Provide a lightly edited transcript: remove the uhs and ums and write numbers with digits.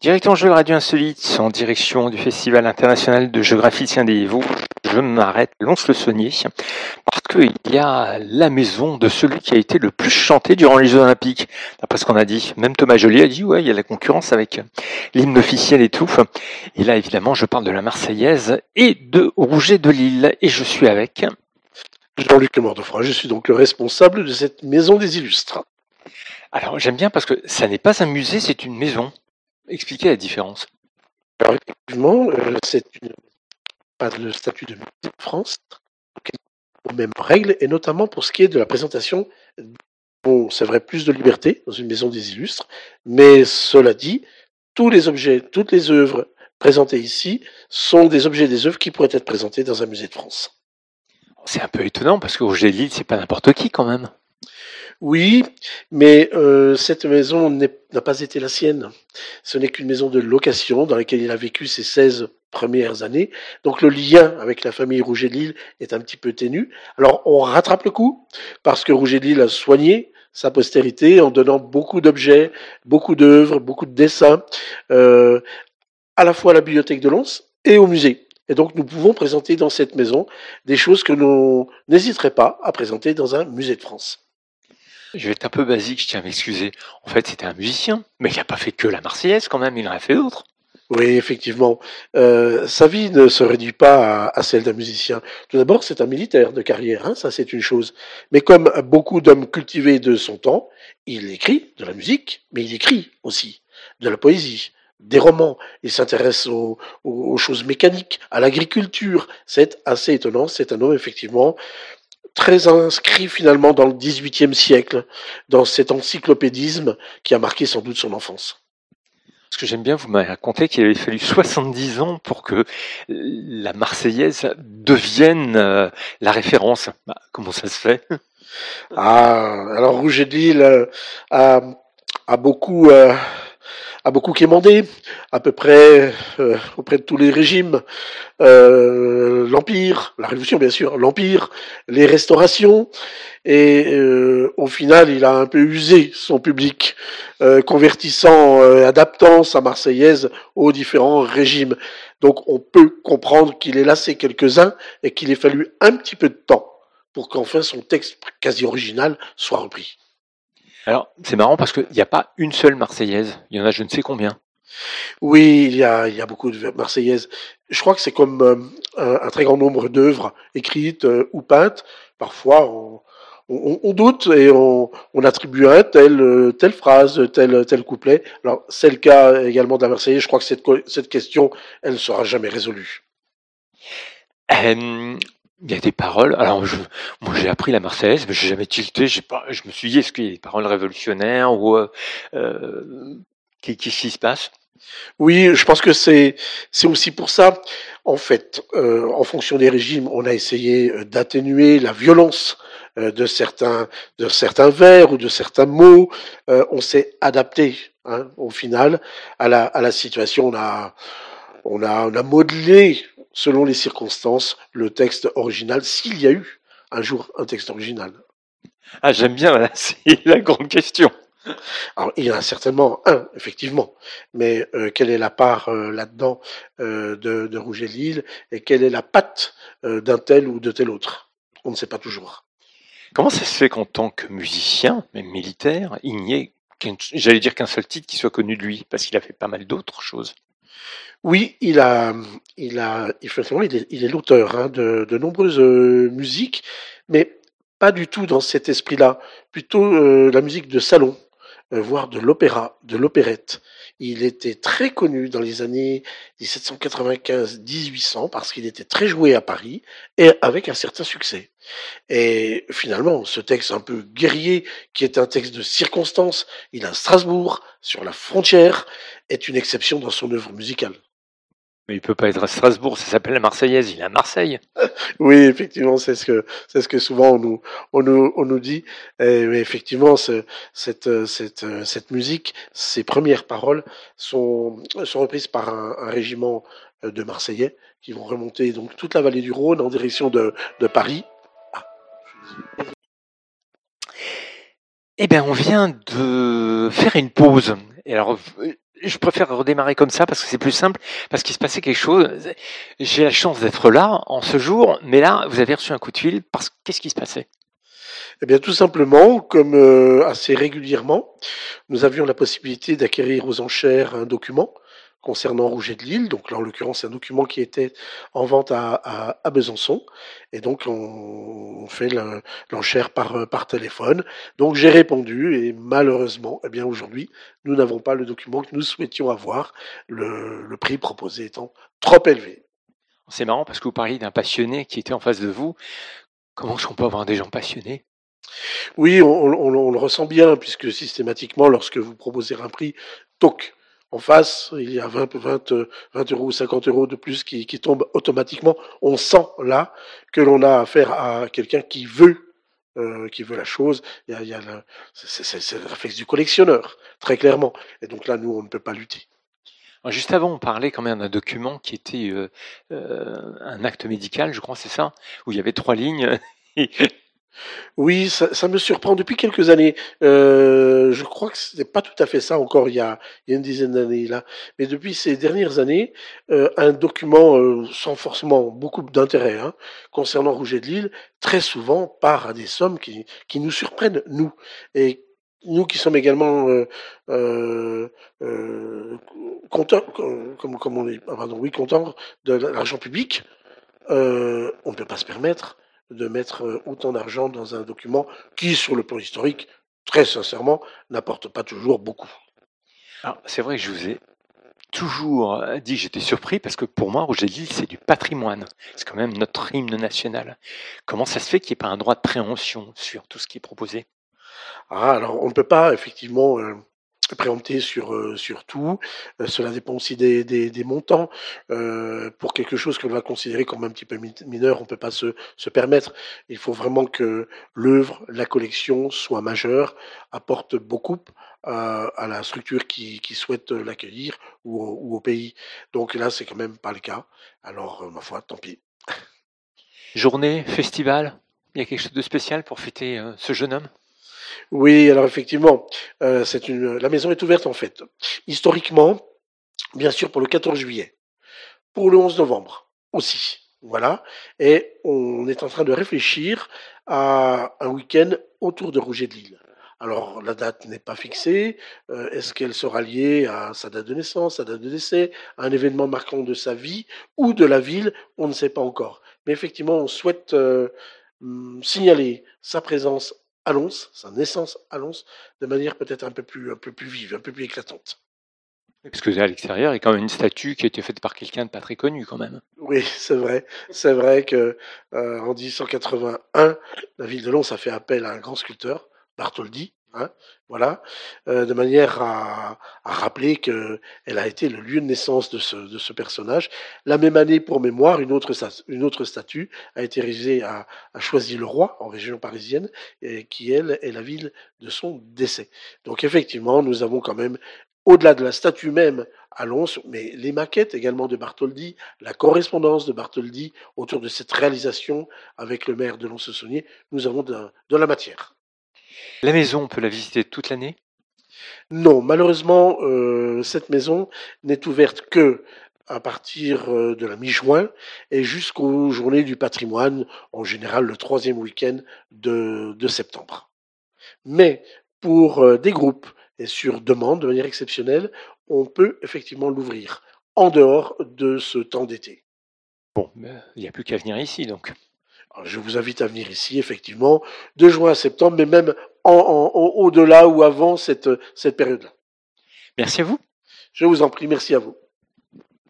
Directeur Jeux Radio Insolite, en direction du Festival international de géographiciens des Vosges, je m'arrête à Lons-le-Saunier, parce qu'il y a la maison de celui qui a été le plus chanté durant les Jeux Olympiques. D'après ce qu'on a dit, même Thomas Joly a dit, ouais, il y a la concurrence avec l'hymne officiel et tout. Et là, évidemment, je parle de la Marseillaise et de Rouget de Lille, et je suis avec... Jean-Luc Mordefroy, je suis donc le responsable de cette maison des illustres. Alors, j'aime bien parce que ça n'est pas un musée, c'est une maison. Expliquez la différence. Alors effectivement, pas le statut de musée de France, aux mêmes règles, et notamment pour ce qui est de la présentation. Bon, c'est vrai, plus de liberté dans une maison des illustres, mais cela dit, tous les objets, toutes les œuvres présentées ici sont des objets des œuvres qui pourraient être présentées dans un musée de France. C'est un peu étonnant parce que Rouget de Lille, c'est pas n'importe qui quand même. Oui, mais cette maison n'a pas été la sienne. Ce n'est qu'une maison de location dans laquelle il a vécu ses 16 premières années. Donc le lien avec la famille Rouget de Lille est un petit peu ténu. Alors on rattrape le coup parce que Rouget de Lille a soigné sa postérité en donnant beaucoup d'objets, beaucoup d'œuvres, beaucoup de dessins, euh, à la fois à la bibliothèque de Lens et au musée. Et donc nous pouvons présenter dans cette maison des choses que nous n'hésiterait pas à présenter dans un musée de France. Je vais être un peu basique, je tiens à m'excuser. En fait, c'était un musicien, mais il n'a pas fait que la Marseillaise quand même, il en a fait d'autres. Oui, effectivement. Sa vie ne se réduit pas à celle d'un musicien. Tout d'abord, c'est un militaire de carrière, hein, ça c'est une chose. Mais comme beaucoup d'hommes cultivés de son temps, il écrit de la musique, mais il écrit aussi de la poésie, des romans. Il s'intéresse aux choses mécaniques, à l'agriculture. C'est assez étonnant. C'est un homme effectivement très inscrit finalement dans le XVIIIe siècle, dans cet encyclopédisme qui a marqué sans doute son enfance. Ce que j'aime bien, vous m'avez raconté qu'il avait fallu 70 ans pour que la Marseillaise devienne la référence. Bah, comment ça se fait? Ah, alors Rouget de Lille a, a beaucoup a beaucoup quémandé, à peu près auprès de tous les régimes, l'Empire, la Révolution bien sûr, l'Empire, les restaurations, et au final il a un peu usé son public, convertissant, adaptant sa Marseillaise aux différents régimes. Donc on peut comprendre qu'il ait lassé quelques-uns et qu'il ait fallu un petit peu de temps pour qu'enfin son texte quasi original soit repris. Alors, c'est marrant parce qu'il n'y a pas une seule Marseillaise, il y en a je ne sais combien. Oui, il y a beaucoup de Marseillaises. Je crois que c'est comme un très grand nombre d'œuvres écrites ou peintes. Parfois, on doute et on attribue à un telle phrase, tel couplet. Alors, c'est le cas également d'un Marseillais. Je crois que cette question, elle ne sera jamais résolue. Il y a des paroles. Alors, moi, j'ai appris la Marseillaise, mais j'ai jamais tilté. Je me suis dit, est-ce qu'il y a des paroles révolutionnaires ou qu'est-ce qui se passe? Oui, je pense que c'est aussi pour ça. En fait, en fonction des régimes, on a essayé d'atténuer la violence de certains vers ou de certains mots. On s'est adapté, hein, au final à la situation. On a modelé selon les circonstances le texte original, s'il y a eu un jour un texte original. Ah, j'aime bien, là, c'est la grande question. Alors, il y en a certainement un, effectivement, mais quelle est la part là-dedans de Rouget de Lille et quelle est la patte d'un tel ou de tel autre? On ne sait pas toujours. Comment ça se fait qu'en tant que musicien, même militaire, il n'y ait j'allais dire qu'un seul titre qui soit connu de lui, parce qu'il a fait pas mal d'autres choses. Oui, effectivement, il est l'auteur, hein, de nombreuses musiques, mais pas du tout dans cet esprit-là. Plutôt la musique de salon, voire de l'opéra, de l'opérette. Il était très connu dans les années 1795-1800 parce qu'il était très joué à Paris et avec un certain succès. Et finalement, ce texte un peu guerrier, qui est un texte de circonstance, il a Strasbourg, sur la frontière, est une exception dans son œuvre musicale. Mais il peut pas être à Strasbourg, ça s'appelle la Marseillaise, il est à Marseille. Oui, effectivement, c'est ce que souvent on nous dit. Mais effectivement, cette musique, ces premières paroles sont reprises par un régiment de Marseillais qui vont remonter donc toute la vallée du Rhône en direction de Paris. Ah, Eh bien, on vient de faire une pause. Et alors, Je préfère redémarrer comme ça parce que c'est plus simple, parce qu'il se passait quelque chose. J'ai la chance d'être là en ce jour, mais là, vous avez reçu un coup de fil parce que qu'est-ce qui se passait? Eh bien, tout simplement, comme assez régulièrement, nous avions la possibilité d'acquérir aux enchères un document concernant Rouget de Lille. Donc là, en l'occurrence, c'est un document qui était en vente à Besançon. Et donc, on fait l'enchère par téléphone. Donc, j'ai répondu et malheureusement, eh bien, aujourd'hui, nous n'avons pas le document que nous souhaitions avoir, le prix proposé étant trop élevé. C'est marrant parce que vous parliez d'un passionné qui était en face de vous. Comment est-ce qu'on peut avoir des gens passionnés? Oui, on le ressent bien, puisque systématiquement, lorsque vous proposez un prix, toc, en face, il y a 20 euros ou 50 euros de plus qui tombent automatiquement. On sent là que l'on a affaire à quelqu'un qui veut la chose. Il y a c'est le réflexe du collectionneur, très clairement. Et donc là, nous, on ne peut pas lutter. Alors, juste avant, on parlait quand même d'un document qui était un acte médical, je crois, c'est ça, où il y avait 3 lignes. Oui, ça me surprend depuis quelques années. Je crois que c'était pas tout à fait ça encore il y a une dizaine d'années là. Mais depuis ces dernières années, un document sans forcément beaucoup d'intérêt concernant Rouget de Lille, très souvent part à des sommes qui nous surprennent, nous. Et nous qui sommes également euh, euh, compteurs, comme on est, pardon, oui, compteurs de l'argent public, on ne peut pas se permettre de mettre autant d'argent dans un document qui, sur le plan historique, très sincèrement, n'apporte pas toujours beaucoup. Alors, c'est vrai que je vous ai toujours dit que j'étais surpris parce que pour moi, Rouget de Lille, c'est du patrimoine. C'est quand même notre hymne national. Comment ça se fait qu'il n'y ait pas un droit de préemption sur tout ce qui est proposé? Ah, alors, on ne peut pas effectivement préempter sur tout. Cela dépend aussi des montants. Pour quelque chose qu'on va considérer comme un petit peu mineur, on ne peut pas se permettre. Il faut vraiment que l'œuvre, la collection soit majeure, apporte beaucoup à la structure qui souhaite l'accueillir ou au pays. Donc là, c'est quand même pas le cas. Alors, ma foi, tant pis. Journée, festival, il y a quelque chose de spécial pour fêter ce jeune homme? Oui, alors effectivement, la maison est ouverte en fait. Historiquement, bien sûr pour le 14 juillet, pour le 11 novembre aussi, voilà. Et on est en train de réfléchir à un week-end autour de Rouget de Lille. Alors la date n'est pas fixée. Est-ce qu'elle sera liée à sa date de naissance, sa date de décès, à un événement marquant de sa vie ou de la ville? On ne sait pas encore. Mais effectivement, on souhaite signaler sa présence à Lons, sa naissance à Lons, de manière peut-être un peu plus vive, un peu plus éclatante. Parce que à l'extérieur, il y a quand même une statue qui a été faite par quelqu'un de pas très connu quand même. Oui, c'est vrai. C'est vrai que en 1881, la ville de Lons a fait appel à un grand sculpteur, Bartholdi, voilà, de manière à rappeler que elle a été le lieu de naissance de ce personnage. La même année, pour mémoire, une autre statue a été érigée à Choisy-le-Roi, en région parisienne, et qui, elle, est la ville de son décès. Donc effectivement, nous avons quand même, au-delà de la statue même à Lons, mais les maquettes également de Bartholdi, la correspondance de Bartholdi autour de cette réalisation avec le maire de Lons-le-Saunier, nous avons de la matière. La maison, on peut la visiter toute l'année? Non, malheureusement, cette maison n'est ouverte que à partir de la mi-juin et jusqu'aux Journées du patrimoine, en général le troisième week-end de septembre. Mais pour des groupes et sur demande, de manière exceptionnelle, on peut effectivement l'ouvrir en dehors de ce temps d'été. Bon, il n'y a plus qu'à venir ici donc. Alors, je vous invite à venir ici, effectivement, de juin à septembre, mais même au-delà ou avant cette période-là. Merci à vous. Je vous en prie, merci à vous.